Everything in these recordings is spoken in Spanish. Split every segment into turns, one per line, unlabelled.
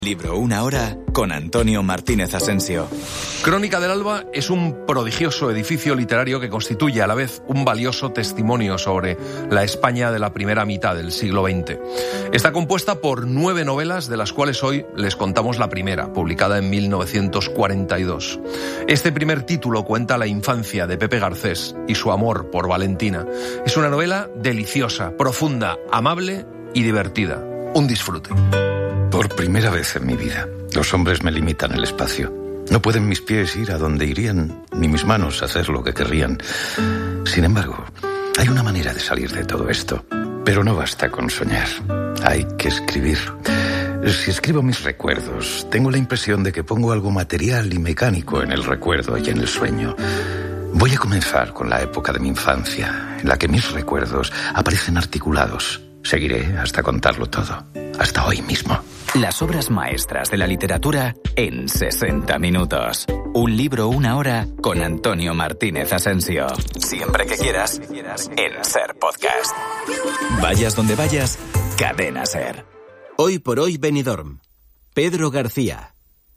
Libro Una Hora con Antonio Martínez Asensio.
Crónica del Alba es un prodigioso edificio literario que constituye a la vez un valioso testimonio sobre la España de la primera mitad del siglo XX. Está compuesta por 9 novelas, de las cuales hoy les contamos la primera, publicada en 1942. Este primer título cuenta la infancia de Pepe Garcés y su amor por Valentina. Es una novela deliciosa, profunda, amable y divertida. Un disfrute.
Por primera vez en mi vida, los hombres me limitan el espacio. No pueden mis pies ir a donde irían, ni mis manos hacer lo que querrían. Sin embargo, hay una manera de salir de todo esto. Pero no basta con soñar. Hay que escribir. Si escribo mis recuerdos, tengo la impresión de que pongo algo material y mecánico en el recuerdo y en el sueño. Voy a comenzar con la época de mi infancia, en la que mis recuerdos aparecen articulados. Seguiré hasta contarlo todo, hasta hoy mismo.
Las obras maestras de la literatura en 60 minutos. Un libro, una hora con Antonio Martínez Asensio. Siempre que quieras, en Ser Podcast. Vayas donde vayas, Cadena Ser.
Hoy por hoy Benidorm. Pedro García.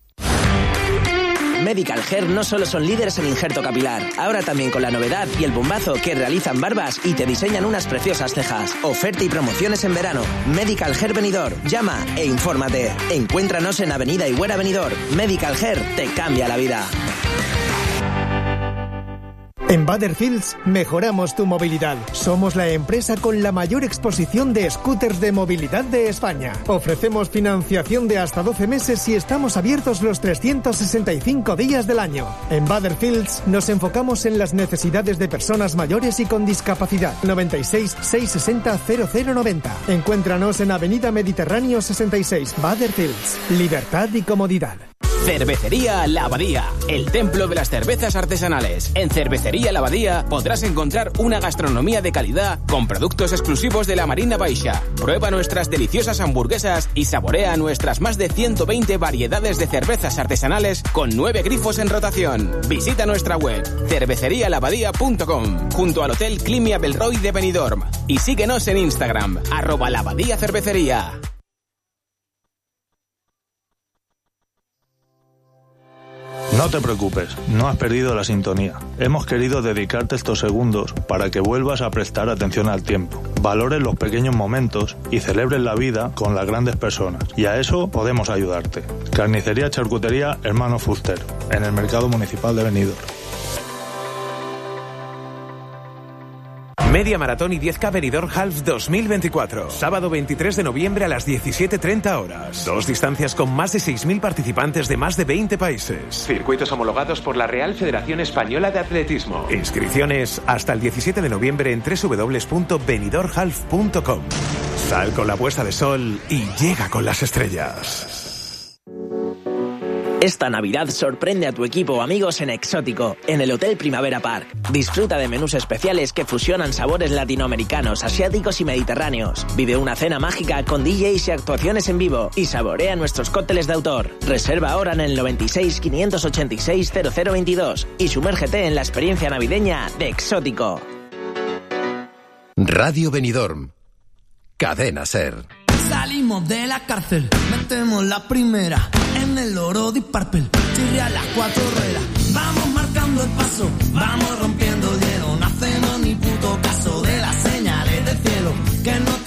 Medical Hair no solo son líderes en injerto capilar, ahora también con la novedad y el bombazo que realizan barbas y te diseñan unas preciosas cejas. Oferta y promociones en verano. Medical Hair Benidorm. Llama e infórmate. Encuéntranos en Avenida Higuera Benidorm. Medical Hair te cambia la vida.
En Butterfields mejoramos tu movilidad. Somos la empresa con la mayor exposición de scooters de movilidad de España. Ofrecemos financiación de hasta 12 meses y estamos abiertos los 365 días del año. En Butterfields nos enfocamos en las necesidades de personas mayores y con discapacidad. 96 660 0090. Encuéntranos en Avenida Mediterráneo 66. Butterfields. Libertad y comodidad.
Cervecería La Abadía, el templo de las cervezas artesanales. En Cervecería La Abadía podrás encontrar una gastronomía de calidad con productos exclusivos de la Marina Baixa. Prueba nuestras deliciosas hamburguesas y saborea nuestras más de 120 variedades de cervezas artesanales con 9 grifos en rotación. Visita nuestra web cervecerialabadía.com junto al Hotel Climia Belroy de Benidorm y síguenos en Instagram @laabadiacervecería.
No te preocupes, no has perdido la sintonía. Hemos querido dedicarte estos segundos para que vuelvas a prestar atención al tiempo, valores los pequeños momentos y celebres la vida con las grandes personas. Y a eso podemos ayudarte. Carnicería Charcutería Hermano Fuster, en el Mercado Municipal de Benidorm.
Media Maratón y 10K Benidorm Half 2024. Sábado 23 de noviembre a las 17:30 horas. 2 distancias con más de 6.000 participantes de más de 20 países.
Circuitos homologados por la Real Federación Española de Atletismo.
Inscripciones hasta el 17 de noviembre en www.benidormhalf.com. Sal con la puesta de sol y llega con las estrellas.
Esta Navidad sorprende a tu equipo o amigos en Exótico, en el Hotel Primavera Park. Disfruta de menús especiales que fusionan sabores latinoamericanos, asiáticos y mediterráneos. Vive una cena mágica con DJs y actuaciones en vivo y saborea nuestros cócteles de autor. Reserva ahora en el 96 586 0022 y sumérgete en la experiencia navideña de Exótico.
Radio Benidorm. Cadena Ser.
Salimos de la cárcel, metemos la primera en el oro de Purple, chirria las 4 ruedas, vamos marcando el paso, vamos rompiendo el hielo, no hacemos ni puto caso de las señales del cielo, que no